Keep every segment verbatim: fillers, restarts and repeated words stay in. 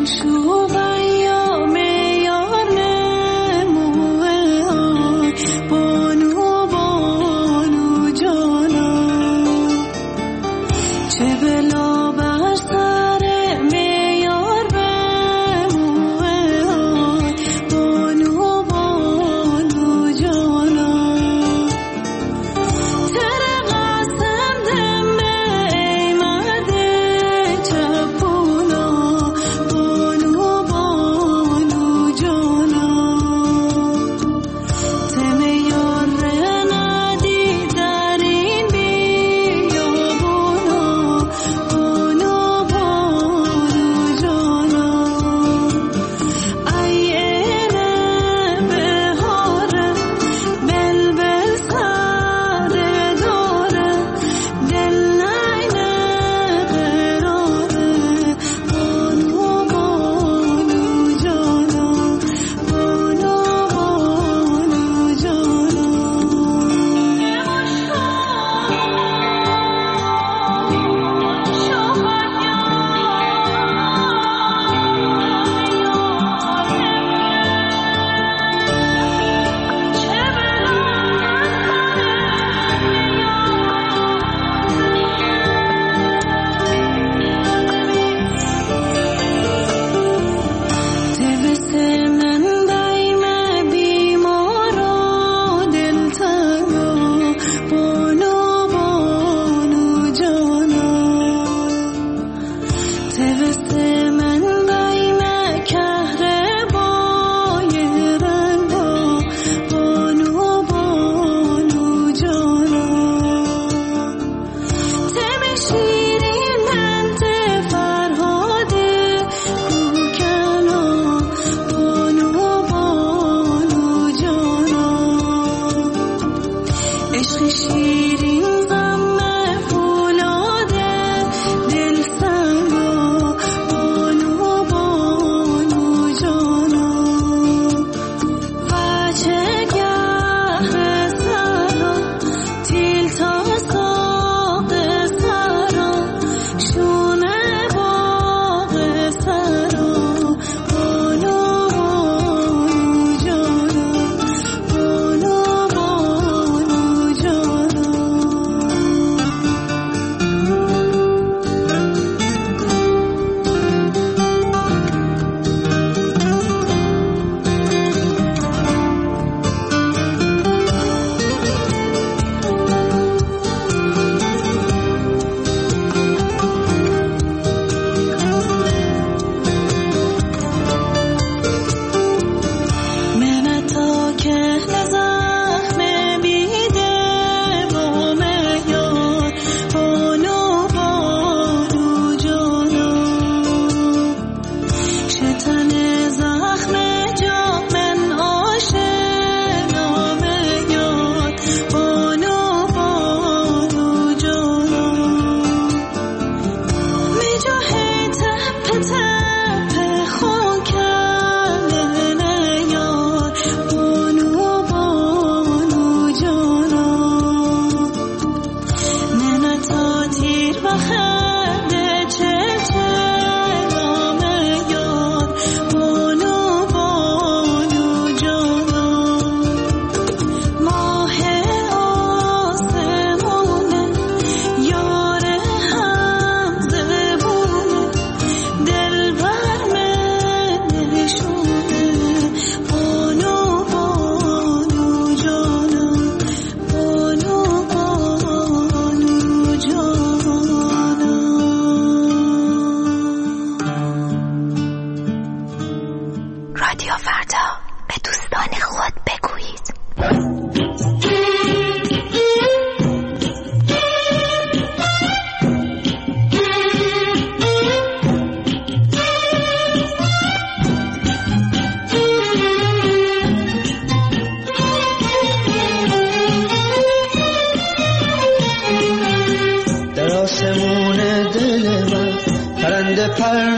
پر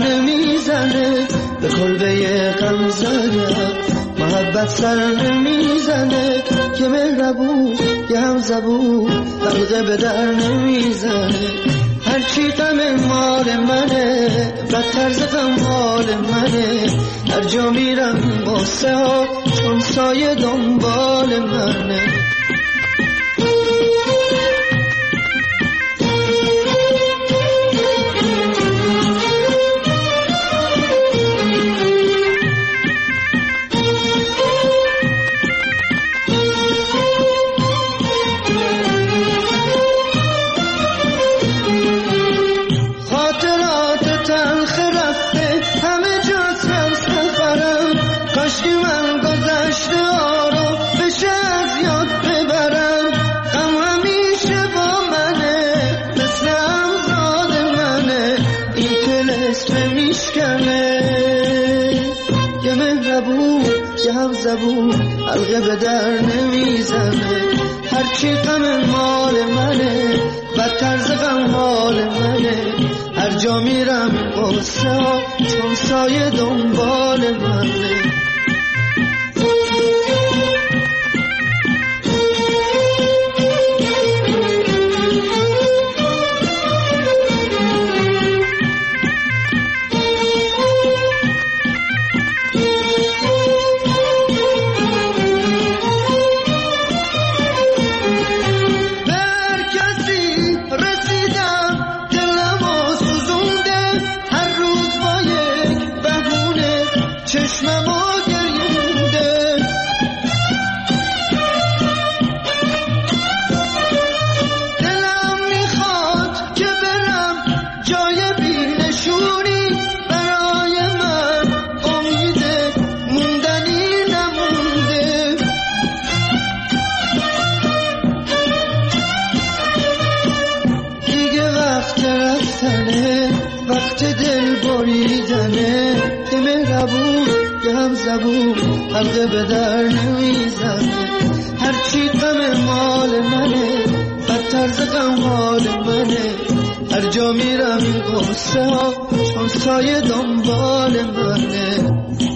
نمیزنه به کلبه غم زده محبت سر نمیزنه که مهربون یه هم زبون دقیقه به در نمیزنه هرچی غم مال منه بدتر ز غم حال منه هر جا میرم قصه ها چون سایه دنبال منه زبون حلقه به در نمیزنه هرچی غم مال منه بدتر ز غم حال منه هر جا میرم قصه ها چون سایه دنبال منه حلقه به در نمیزنه هرچی غم مال منه بدتر ز غم حال منه هر جا میرم این قصه ها چون سایه دنبال منه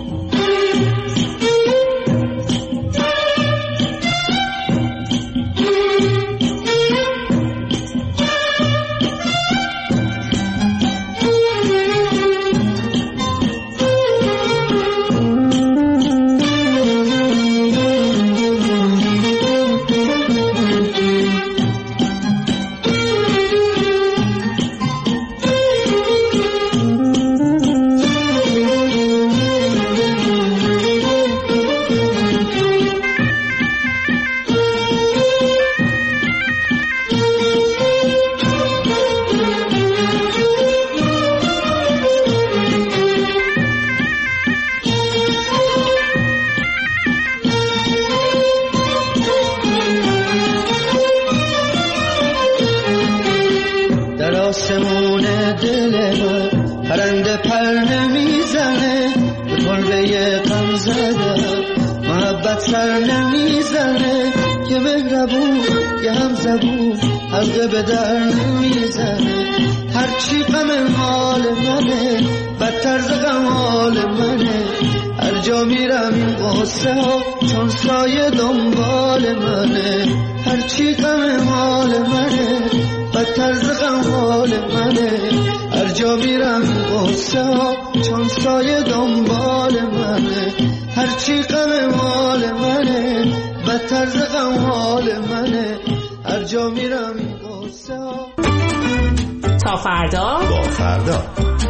حلقه به در نمیزنه هرچی غم حال منه بدتر ز غم حال منه هر جا میرم این قصه ها چون سایه دنبال منه هرچی غم حال منه بدتر ز غم حال منه هر جا میرم این قصه ها چون سایه دنبال منه هرچی غم حال منه بدتر ز غم حال منه هر جا میرم این قصه ها تا فردا با فردا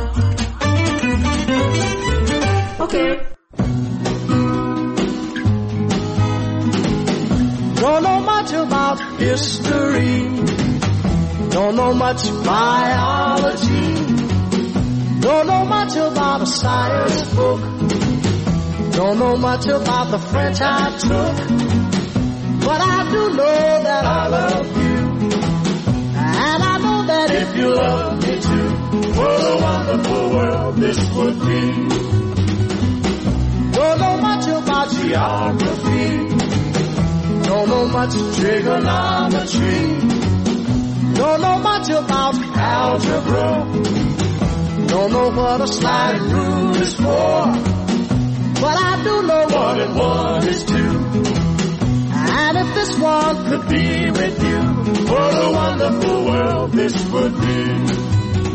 اوکی. Don't know much about history, don't know much biology, don't know much about a science book, don't know much about the French I took, but I do know that I love you, and I know that if you love me too, what a wonderful world this would be. Don't know much about geography, don't know much trigonometry, don't know much about algebra, don't know what a sliding rule is for, but I do know one and one is two. And if this one could be with you, what a wonderful world this would be.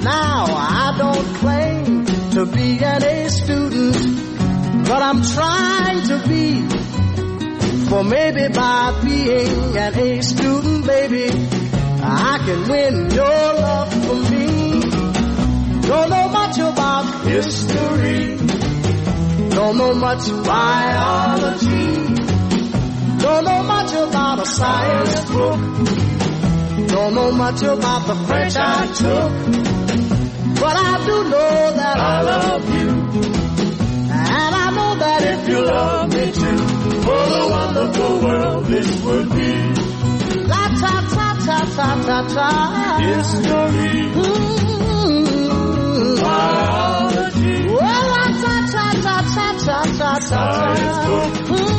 Now I don't claim to be an A student, but I'm trying to be. For maybe by being an A student, baby, I can win your love for me. Don't know much about history, don't know much biology, don't know much about a science book, don't know much about the French I took, but I do know that I love you, and I know that if you love me too, what a wonderful world this would be. La ta ta ta ta ta ta. History. Mm-hmm. Biology. Well, la ta ta ta ta ta ta ta. Science book.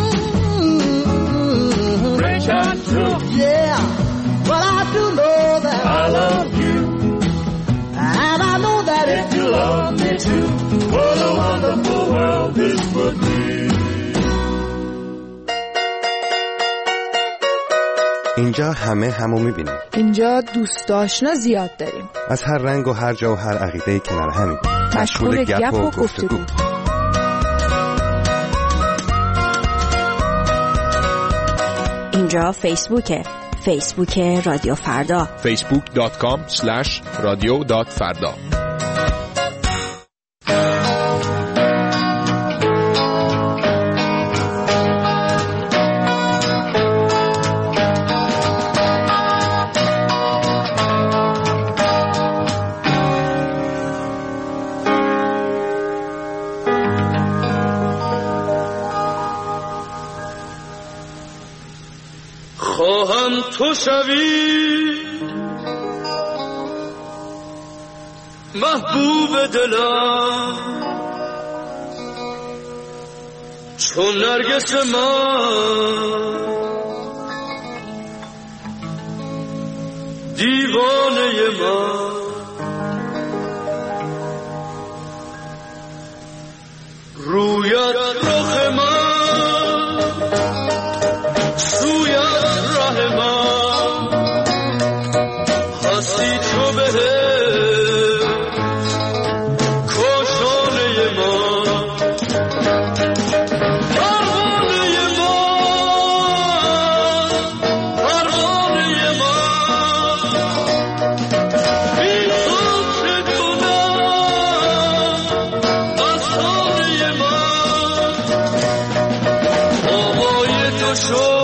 Mm-hmm. French I took. Yeah, but I do know that I love you, and I know that if you love me too, what a wonderful world this would be. اینجا همه همو میبینیم. اینجا دوست آشنا زیاد داریم. از هر رنگ و هر جا و هر عقیده کنار همیم. مشغول گپ و گفتگو. اینجا فیسبوکه. فیسبوک رادیو فردا. فیسبوک دات کام اسلش رادیو دات فردا. خواهم تو شوی محبوب دلم، چون نرگس من دیوانه من، رویت رخ من سویت ره من، هستی تو بهشت کاشانه من، پروانه من، پروانه من، بی تو چه کنم افسانه من، آوای تو شد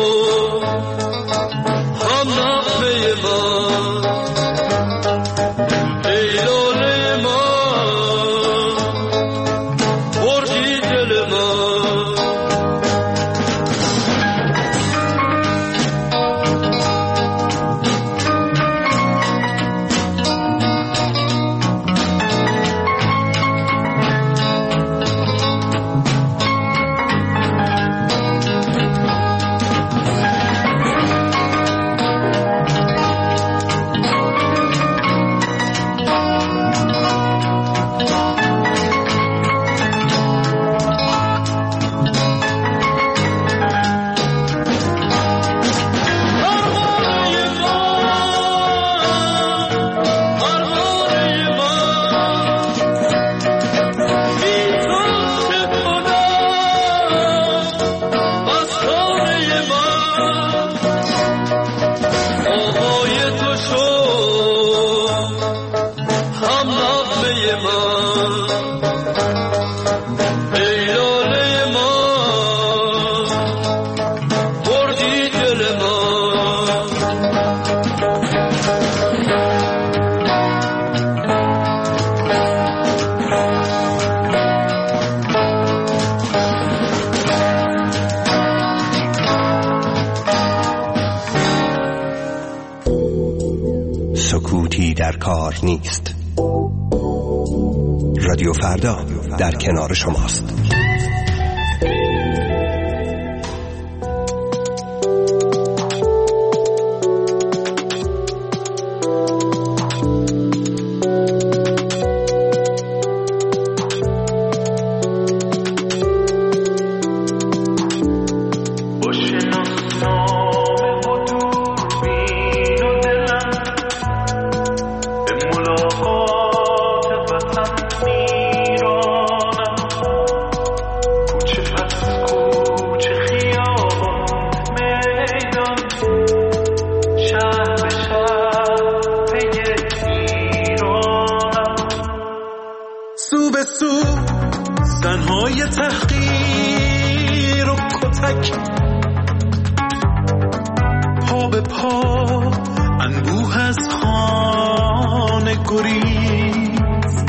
سکوتی در کار نیست. رادیو فردا در کنار شماست. Oh سو به سو زنهای تحقیر و کتک، پا به پا انبوه از خانه گریز،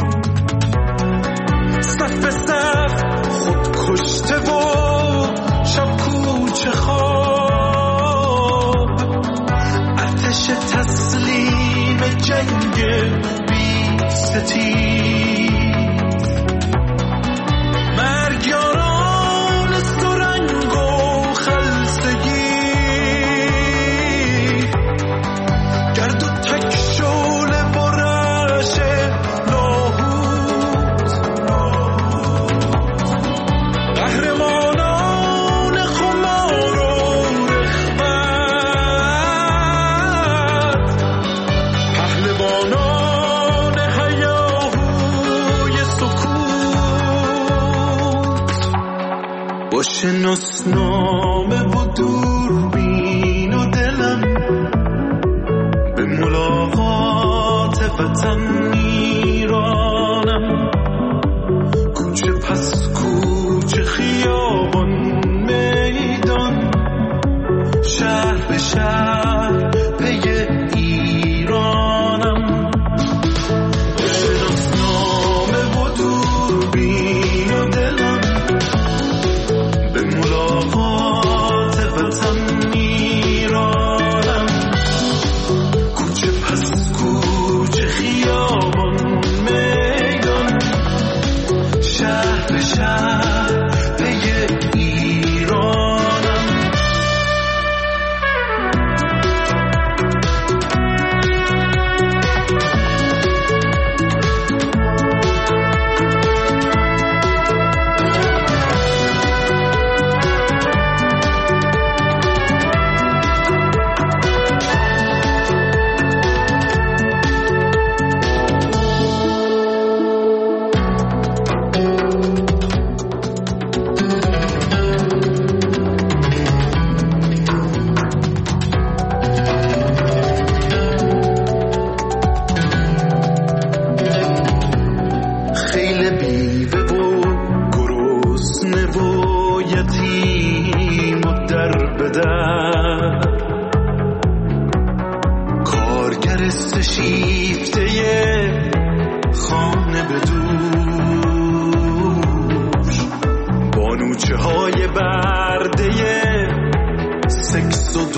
صف به صف خود کشته و شب کوچه خواب، ارتش تسلیم جنگ بی ستیز، مرگیاران سرنگ و خلصگی، گرد و تک شعله برش لاهوت، قهرمانان خمار و رغبت، پهلوانان هیاهوی سکوت، با شناسنامه و دوربین و دلم به ملاقات وطن میرانم، کوچه پس کوچه، خیابان میدان، شهر به شهر پی ایرانم، با شناسنامه و دوربین و دلم به ملاقات وطن میرانم، کوچه پس کوچه، خیابان میدان، شهر به شهر پی ایرانم. خیل بیوه و گرسنه و یتیم و در به در، کارگر سشیفته خانه به دوش، بانوچه های برده سکس و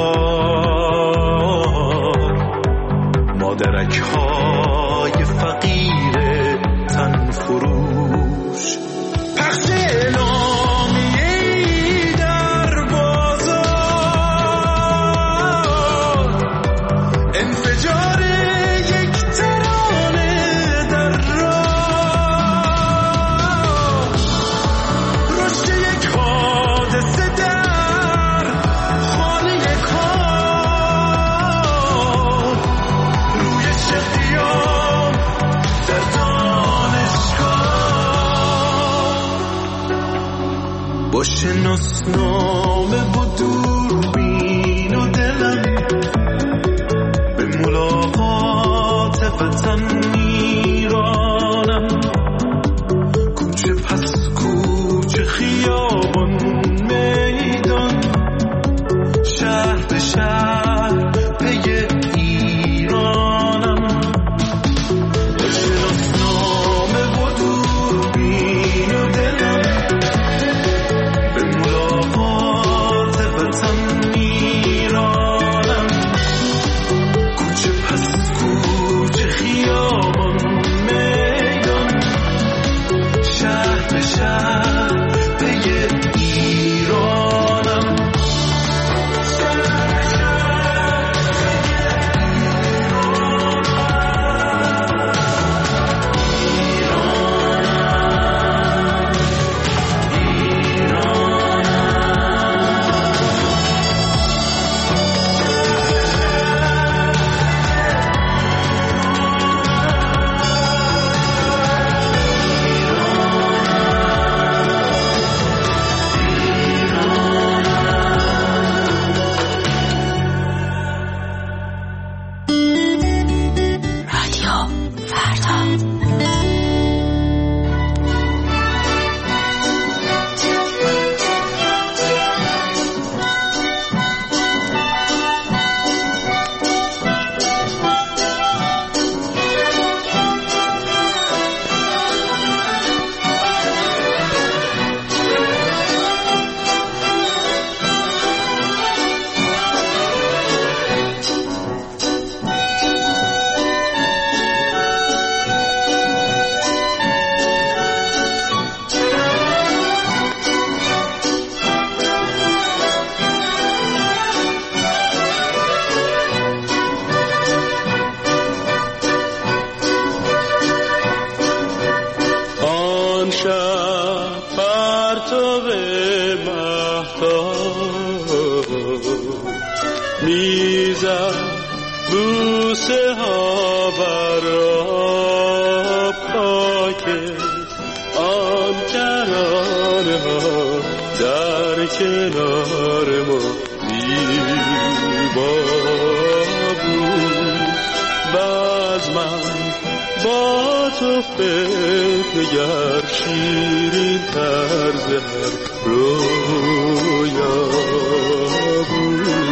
دلار، مادرک های فقیر تن فروش، پخش اعلامیه‌ای در بازار، انفجار یک ترانه در راه، رشد یک حادثه در خانه کار، روی شقیام در با شناسنامه و دوربین و دلم به ملاقات وطن میرانم، کوچه پس کوچه، خیابان میدان، شهر به شهر پی ایرانم، با شناسنامه و دوربین و دلم به ملاقات وطن میرانم، کوچه پس کوچه، خیابان میدان، شهر به شهر پی ایرانم. بوسه ها بر آب خاکت، آن کرانه ها در کنار ما زیبا بود. باز من با تو فکر شیرین طرز هر رویا بود.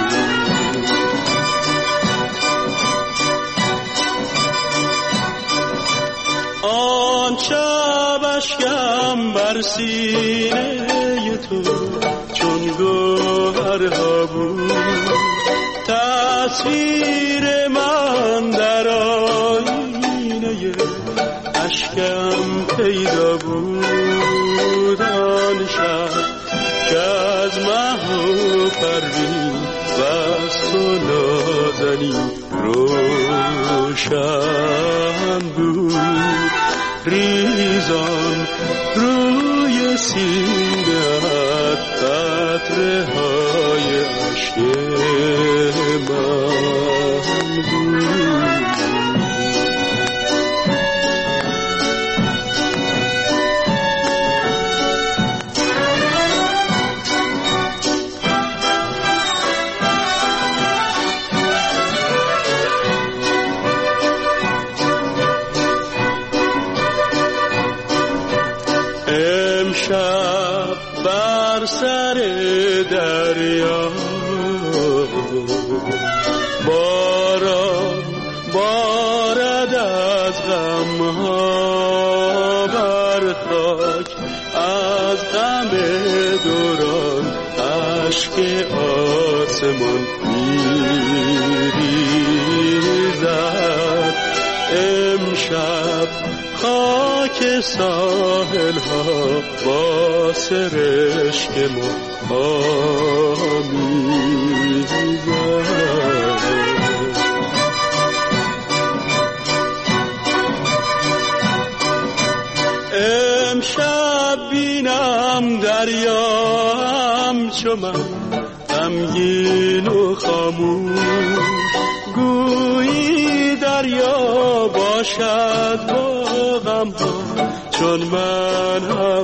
آن شب اشکم بر سینه تو چون گوهرها بود، تصویر من در آینه اشکم پیدا بود. آن شب که از مه و پروین وصل و نازنین روشن بود. ریزان روی سینه‌ات قطره های عشق من بود. امشب بر سر دریا باران بارد از غمها بر خاک، از غم دوران اشک آسمان میریزد. امشب خاک ساحل ها با سرشک ما آمیزد. امشب بینم دریا همچو من غمگین و خاموش، گویی دریا باشد با غم ها چون من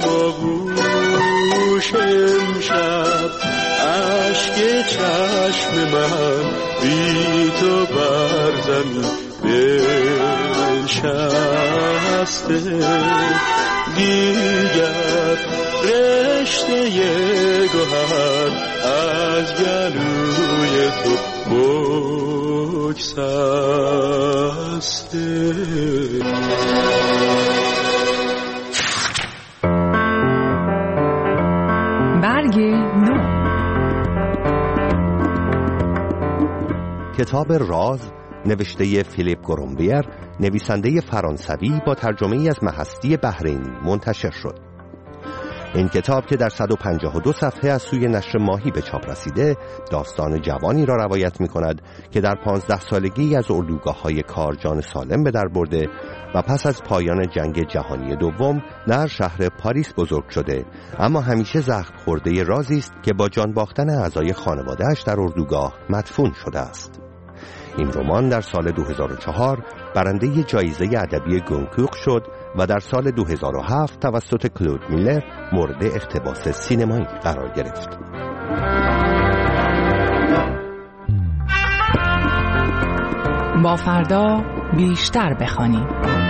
هماغوش. امشب اشک چشم من بی تو بر زمین بنشسته، دیگر رشته گوهر از گلوی تو بگسسته. برگ نو. کتاب راز نوشته فیلیپ گرومبیر، نویسنده فرانسوی با ترجمه ای از مهستی بحرینی منتشر شد. این کتاب که در صد و پنجاه و دو صفحه از سوی نشر ماهی به چاپ رسیده، داستان جوانی را روایت می کند که در پانزده سالگی از اردوگاه‌های کار جان سالم به در برده و پس از پایان جنگ جهانی دوم در شهر پاریس بزرگ شده، اما همیشه زخم خورده رازی است که با جان باختن اعضای خانواده‌اش در اردوگاه مدفون شده است. این رمان در سال دو هزار و چهار برنده جایزه ادبی گونکوک شد و در سال دو هزار و هفت توسط کلود میلر مورد اقتباس سینمایی قرار گرفت. با فردا بیشتر بخوانیم.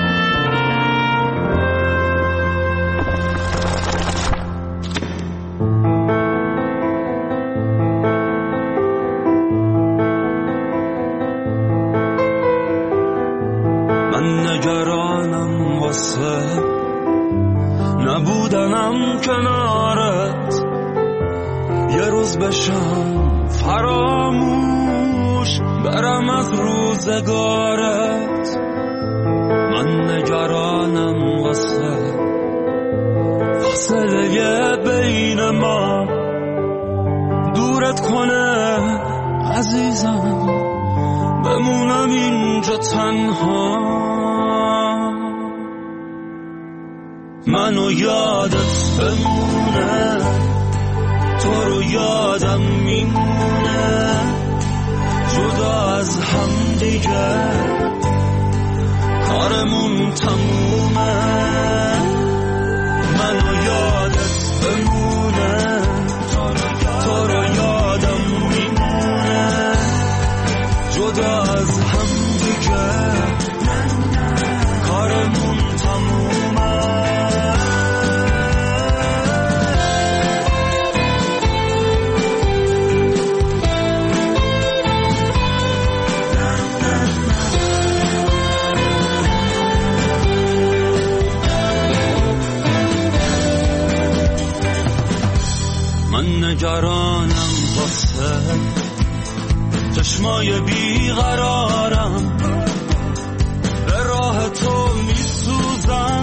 نبودنم کنارت، یه روز بشم فراموش برم از روزگارت. من نگرانم واسه فاصله بین ما، دورت کنه عزیزم بمونم اینجا تنها. منو یادت بمونه، تو رو یادم میمونه، جدا از هم دیگه کارمون تمومه منو یادت بمونه تو رو یادم میمونه جدا از هم دیگه کارمون تمومه من نگرانم واسه چشمای بیقرارم به راه تو میسوزم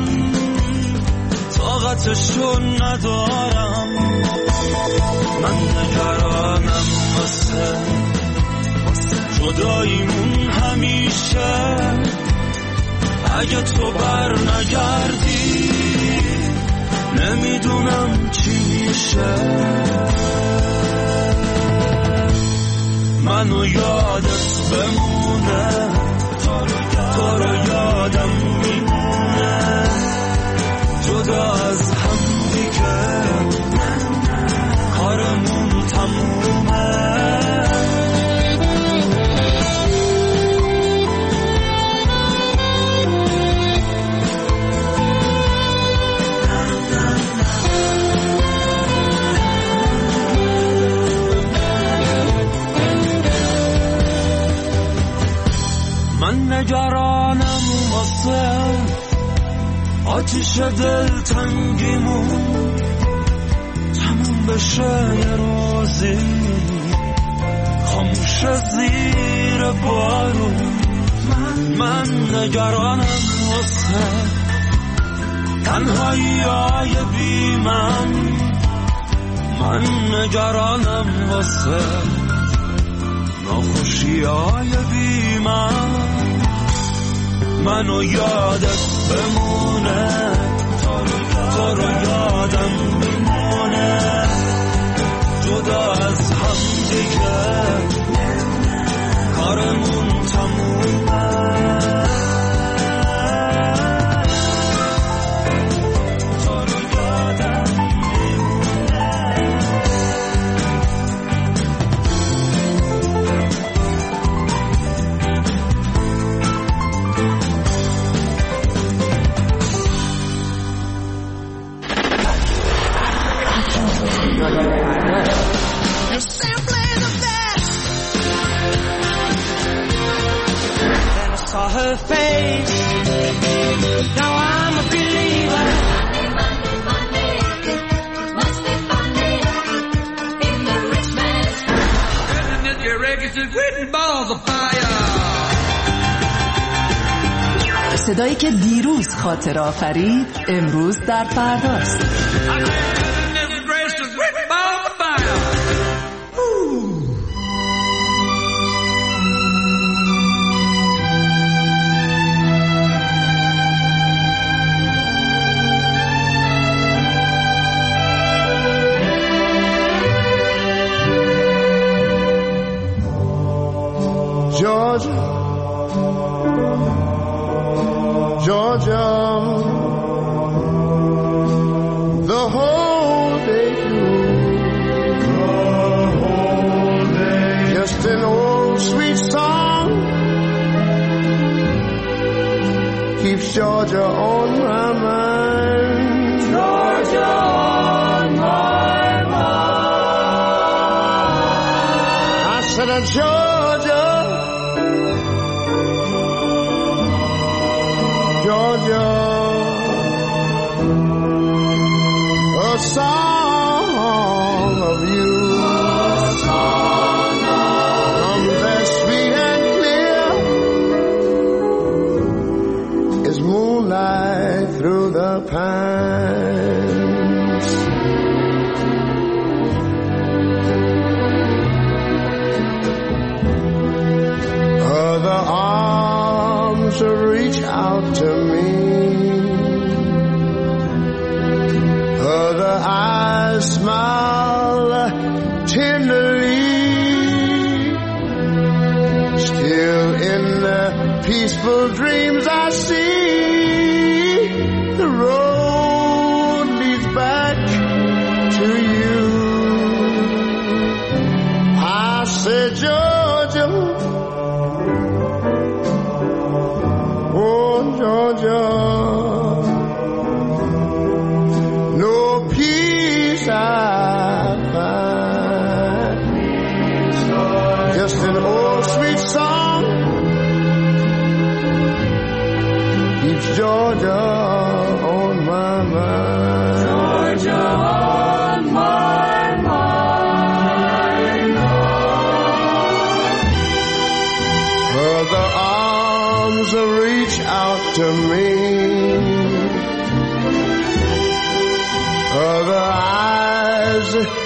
طاقتشو ندارم من نگرانم واسه جداییمون همیشه اگه تو بر نگردی نمیدونم چی میشه منو یادت بمونه تو رو یادم میمونه جدا از هم دیگه کارمون تمومه من نگرانم واسه آتیش دل تنگیمون تموم بشه یه روزی خاموش زیر بارون من, من نگرانم واسه تنهایی های بی من من نگرانم واسه ناخوشی های بی من منو یادت بمونه تو رو یادم میمونه جدا از هم دیگه کارمون تمومه her face. Now I'm a believer. Monday, Monday, Monday. It must be funny in the rich man's house. Isn't it your records and written balls of fire? صدایی که دیروز خاطر آفرید امروز در فرداست. Georgia, Georgia, the whole day through, the whole day, just an old sweet song keeps Georgia on my mind, Georgia on my mind. I said, Georgia, Georgia, a song of you, a song comes as sweet and clear as moonlight through the pines. Other arms reach out to me, other eyes smile tenderly,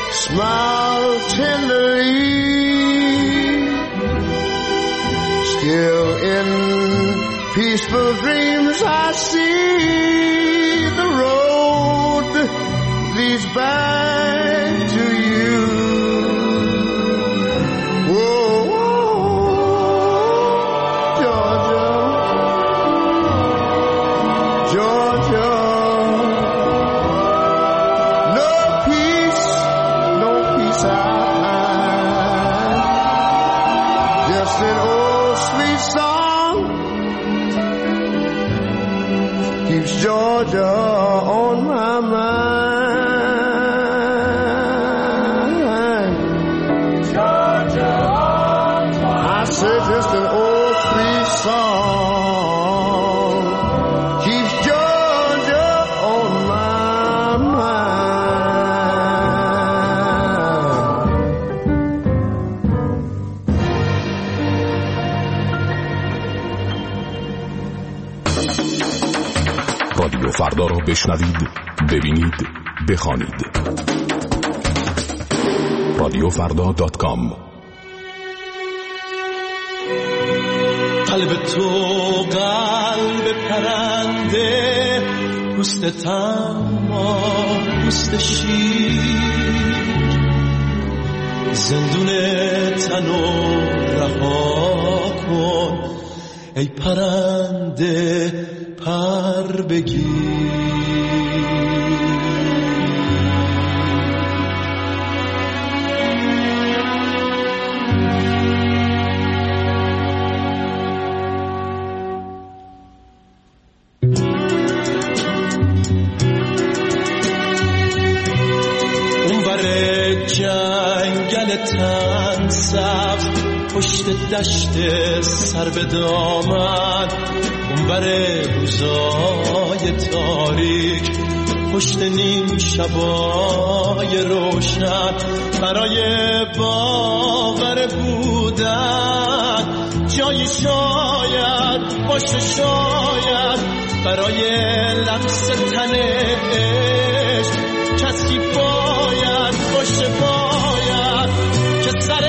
smile tenderly. Still in peaceful dreams I see the road leads back to you. Whoa, Georgia, Georgia. No peace, no peace I find. Just an old sweet song keeps Georgia on my mind. Georgia on my mind. I say just an old sweet song keeps Georgia on my mind. رادیو فردا را بشنوید، ببینید، بخوانید. رادیو فردا دات کام. قلب تو قلب پرنده، پوست تما پوست شیر، زندون تنو رها کن ای پرنده پر بگیر. اونور جنگل تن سبز، پشت دشت سر به دامن، اونور روزای تاریک، پشت نیم شبای روشن، برای باور بودن جایی شاید باشه، شاید برای لمس تن عشق کسی باید باشه، باید که سر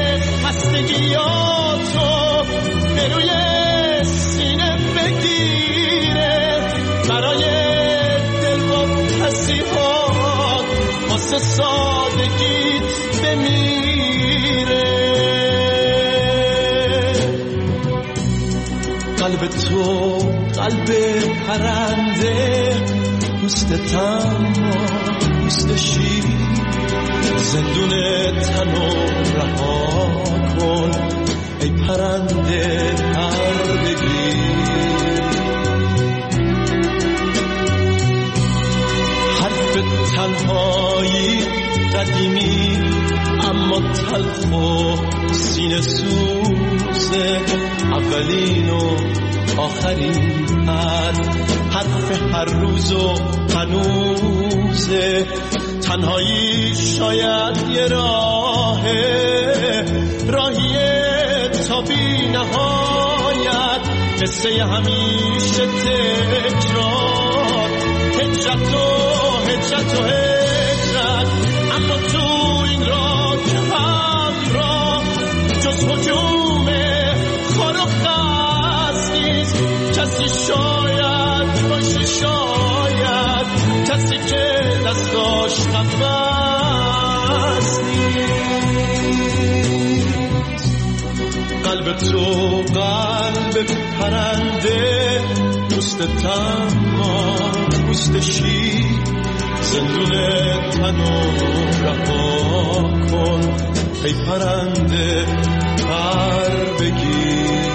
خستگیاتو به روی سینه بگیره، برای دل و پسیحات واسه سادگیت بمیره. قلب تو قلب پرنده، پوست تما پوست شیر، زندون تنو رها کن ای پرنده پر بگیر. حرف تنهایی قدیمی اما تلخ و سینه سوزه، اولین و آخرین حرف، حرف هر روز و هنوزه. تنهایی شاید یه راهه، راهیه تا بی نهایت، قصه همیشه تکرار، هجرت و هجرت و هجرت. اما تو این راه همراه جز هجوم خار و خس نیست، کسی شاید باشه، شاید کسی که دستاش نفس نیست. قلب تو قلب پرنده، پوست تما پوست شیر، زندون تنو رها کن ای پرنده پر بگیر.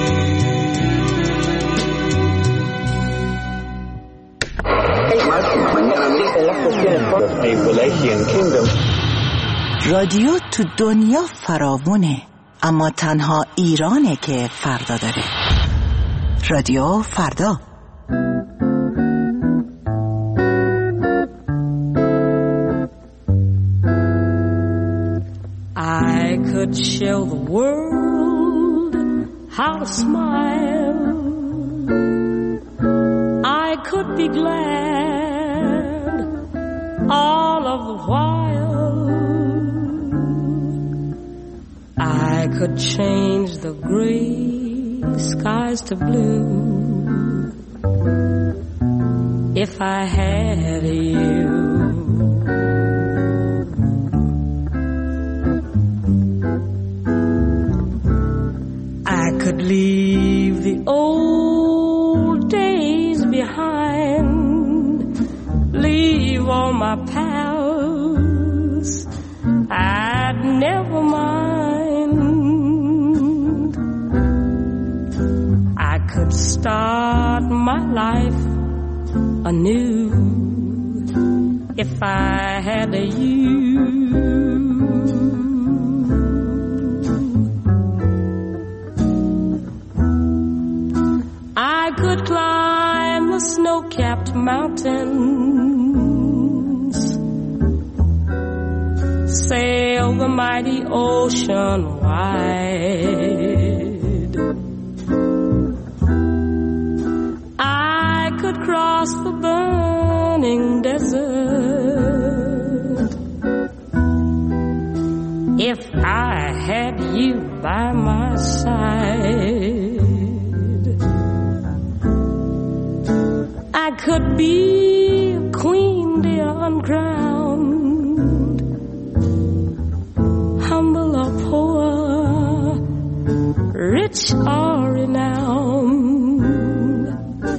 رادیو تو دنیا فراوونه، اما تنها ایرانه که فردا داره. رادیو فردا. I could show the world how to smile. I could be glad all of the while. could change the gray skies to blue if I had you. I could leave the old days behind, leave all my pals, I'd never mind. I could start my life anew if I had a you. I could climb the snow-capped mountains, sail the mighty ocean wide. I could cross the burning desert if I had you by my side. I could be a queen, dear, uncrowned, humble or poor, rich or renowned.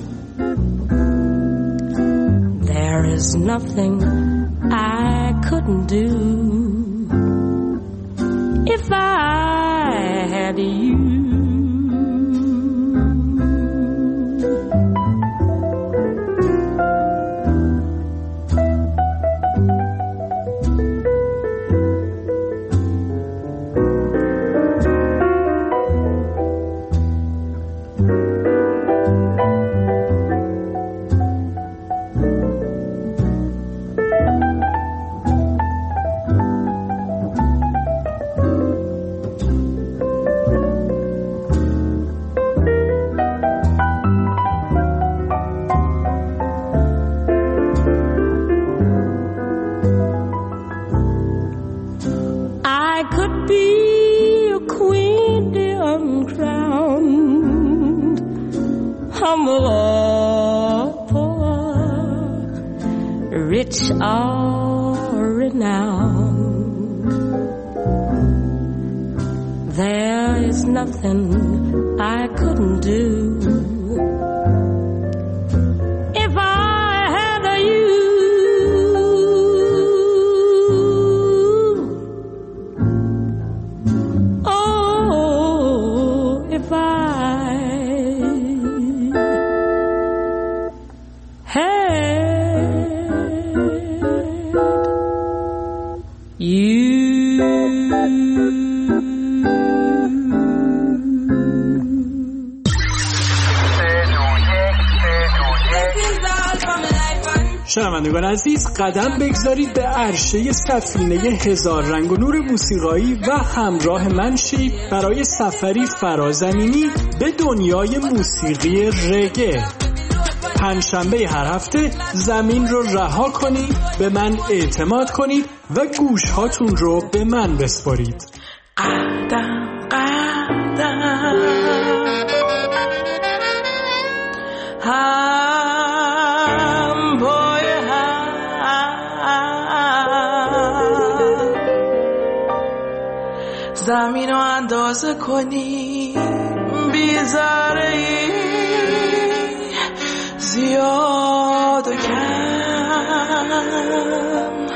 There is nothing I couldn't do if I had you. Rich or renowned, there is nothing I couldn't do if I had a you. Oh, if I شنوندگان عزیز، قدم بگذارید به عرشه سفینه هزار رنگ و نور موسیقایی و همراه من شید برای سفری فرازمینی به دنیای موسیقی رگه. پنجشنبه هر هفته زمین رو رها کنید، به من اعتماد کنید و گوش هاتون رو به من بسپارید. قدم قدم هم پای هم زمین رو اندازه کنی بی ذره ای زیاد و کم.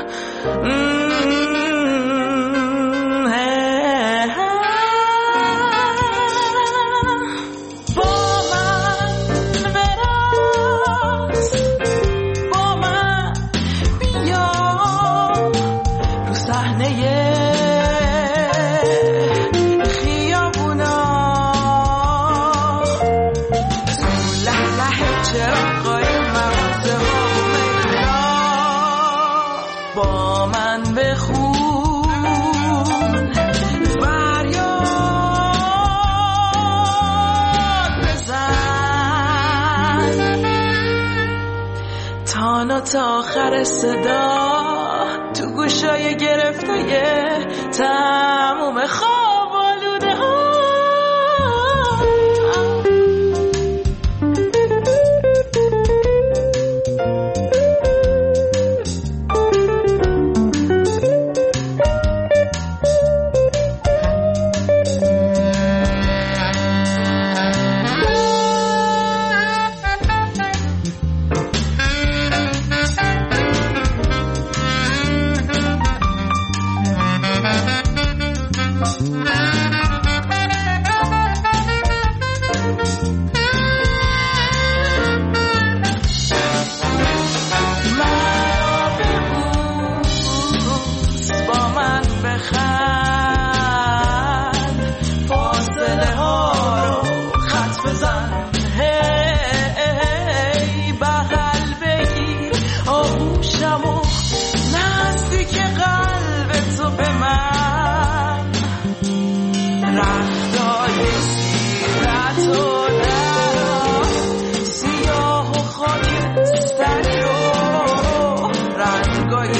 تا آخر صدا تو گوشای گرفتای تموم خواب آلوده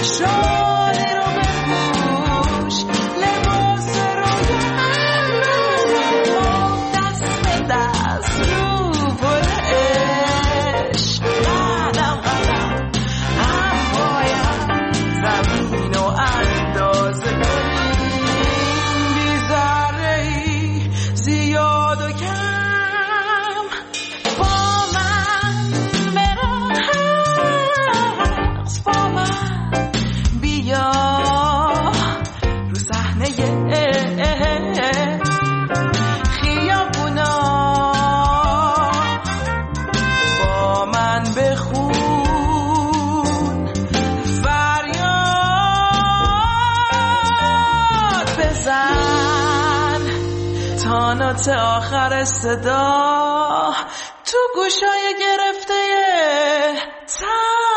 شالی رو بپوش لباس رویان دست به دست رو پر عشق قدم قدم هم باید زمین و اندازه کنیم بی ذره ای زیاد و کم با من برقص با من بیا رو صحنه خیابونا با من بخون فریاد بزن تا نوت آخر صدا تو گوشای گرفته تن